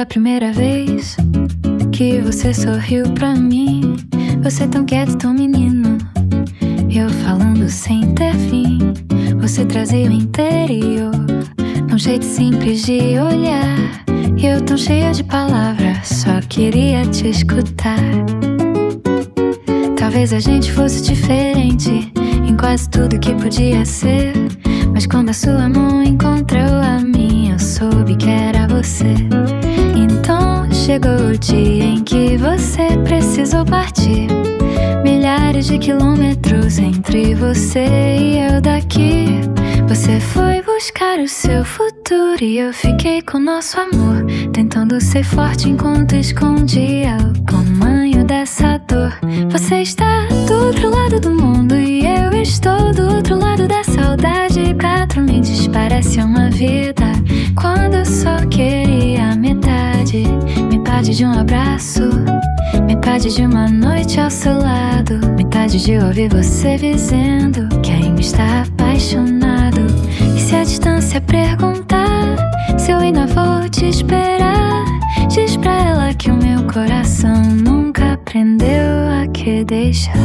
da primeira vez que você sorriu pra mim. Você tão quieto, tão menino, eu falando sem ter fim. Você trazia o interior num jeito simples de olhar, e eu tão cheia de palavras, só queria te escutar. Talvez a gente fosse diferente em quase tudo que podia ser, mas quando a sua mão encontrou a minha, eu soube que era você. Então chegou o dia em que você precisou partir. Milhares de quilômetros entre você e eu daqui. Você foi buscar o seu futuro e eu fiquei com nosso amor, tentando ser forte enquanto escondia o tamanho dessa dor. Você está do outro lado do mundo e eu estou do outro lado da saudade. 4 meses parece uma vida, quando eu só queria metade. Metade de um abraço, metade de uma noite ao seu lado, metade de ouvir você dizendo que ainda está apaixonado. E se a distância perguntar se eu ainda vou te esperar, diz pra ela que o meu coração nunca aprendeu a que deixar.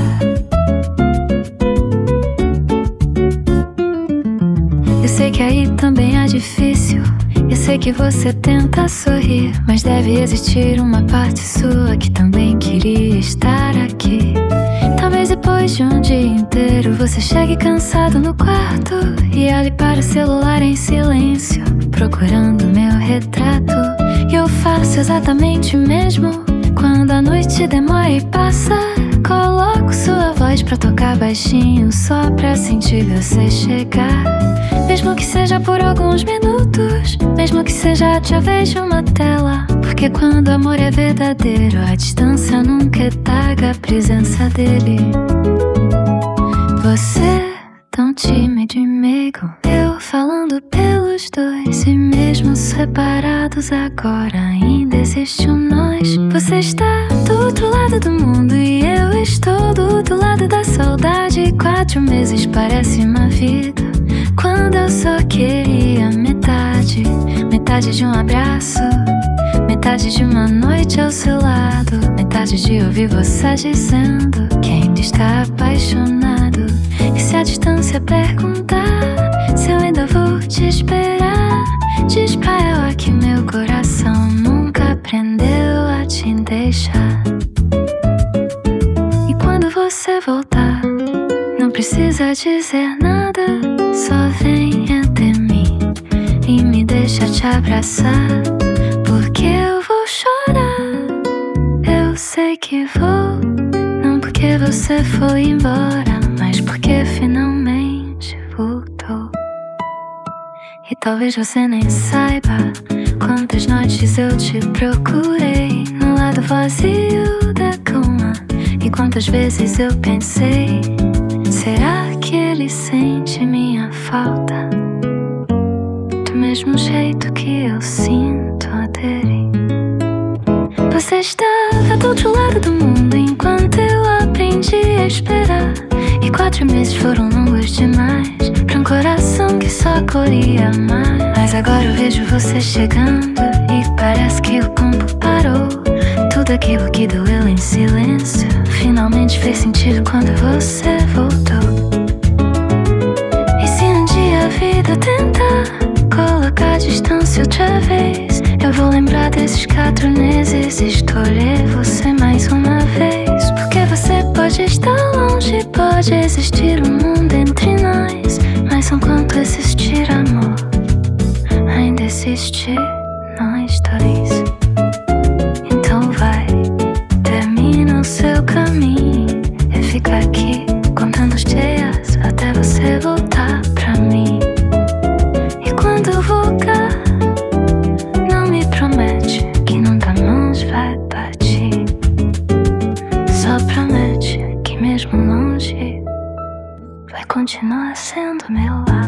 Eu sei que aí também é difícil, eu sei que você tenta sorrir, mas deve existir uma parte sua que também queria estar aqui. Talvez depois de um dia inteiro você chegue cansado no quarto e olhe para o celular em silêncio, procurando meu retrato. E eu faço exatamente o mesmo. Quando a noite demora e passa, coloco sua voz pra tocar baixinho, só pra sentir você chegar. Mesmo que seja por alguns minutos, mesmo que seja através de uma tela, porque quando o amor é verdadeiro, a distância nunca etaga a presença dele. Você tão tímido e meigo, eu falando pelos dois, e mesmo separados agora ainda existe um nós. Você está do outro lado do mundo e eu estou do outro lado da saudade. 4 meses parece uma vida, quando eu só queria metade. Metade de um abraço, metade de uma noite ao seu lado, metade de ouvir você dizendo que ainda está apaixonado. E se a distância perguntar se eu ainda vou te esperar, diz pra ela que meu coração nunca aprendeu a te deixar. E quando você voltar, não precisa dizer nada, só vem até mim e me deixa te abraçar, porque eu vou chorar. Eu sei que vou, não porque você foi embora, mas porque finalmente voltou. E talvez você nem saiba quantas noites eu te procurei no lado vazio da cama, e quantas vezes eu pensei, será que ele sente minha falta do mesmo jeito que eu sinto a dele? Você estava do outro lado do mundo enquanto eu aprendi a esperar, e 4 meses foram longos demais pra um coração que só queria amar. Mas agora eu vejo você chegando e parece que o tempo parou. Tudo aquilo que doeu em silêncio finalmente fez sentido quando você voltou. E se um dia a vida tentar colocar a distância outra vez, eu vou lembrar desses 4 meses e escolher você mais uma vez. Porque você pode estar longe, pode existir um mundo entre nós, mas enquanto existir amor, ainda existe nós dois. Então vai, termina o seu caminho e fica aqui contando os dias até você voltar pra mim. E quando eu voltar, não me promete que nunca mais vai partir, só promete que mesmo longe vai continuar sendo meu lar.